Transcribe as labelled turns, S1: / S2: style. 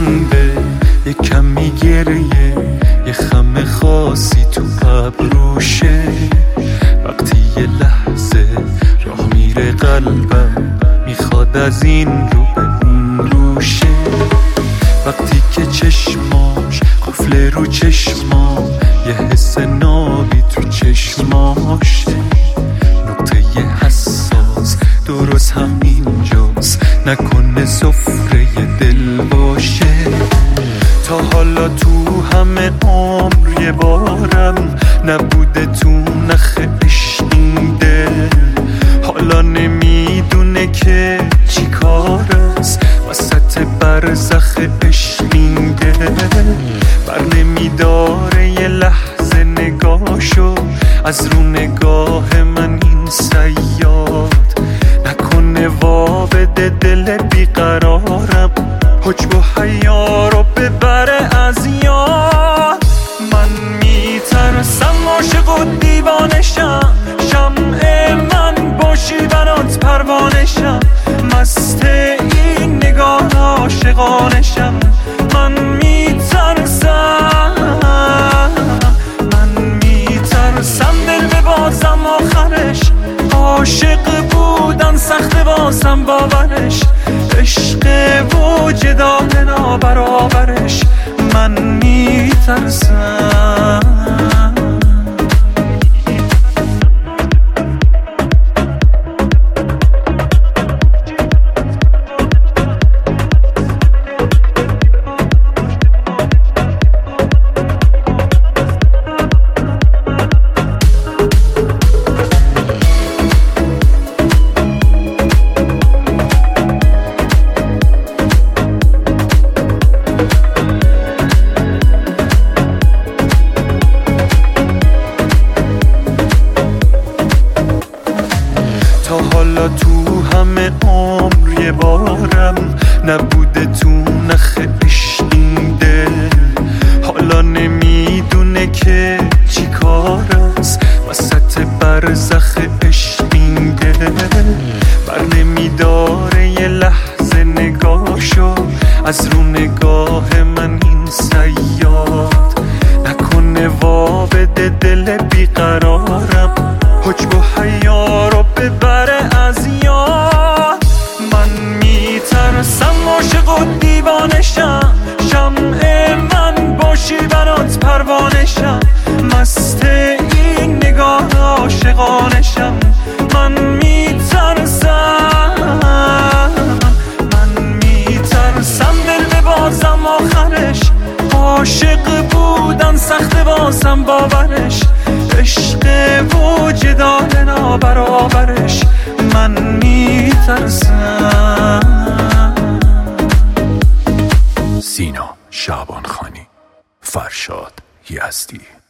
S1: خنده، یه کمی گریه، یه خم خاصی تو ابروشه. وقتی یه لحظه راه میره قلبم، میخواد از این رو به اون روشه. وقتی که چشماش قفل رو چشمام، یه حس نابی تو چشماشه. نقطه حساس درست همینجاست، نکنه سفره دل باشه. تا حالا تو همه عمر یه بارم نبوده تو نخ عشق این دل. حالا نمیدونه که چی کار است وسط برزخ عشق این دل. بر نمیداره یه لحظه نگاهشو از رو نگاه من این صیاد. نکنه وا بده دل بیقرارم، حجب و حیا رو ببره از یاد. من میترسم عاشق و دیوانشم، شمع من باشی برات پروانشم. مست این نگاه عاشقانشم. من میترسم دل ببازم آخرش. عاشق بودن سخته واسم باورش، عشق وجدان نابرابرش. من میترسم. تا حالا تو همه عمر یه بارم نبوده تو نخ عشق این دل. حالا نمیدونه که چی کار است وسط برزخ عشق این دل. بر نمیداره یه لحظه نگاهشو از رو نگاه من این صیاد. نکنه وا بده دل بیقرارم، حجب و حیا رو ببره از یاد. من میترسم عاشق و دیوانشم، شمع من باشی برات پروانشم. مست این نگاه عاشقانشم. من میترسم دل ببازم آخرش. عاشق بودن سخته واسم باورش، عشق وجدان نابرابرش. من میترسم.
S2: سینا شعبان خانی، فرشاد یزدی.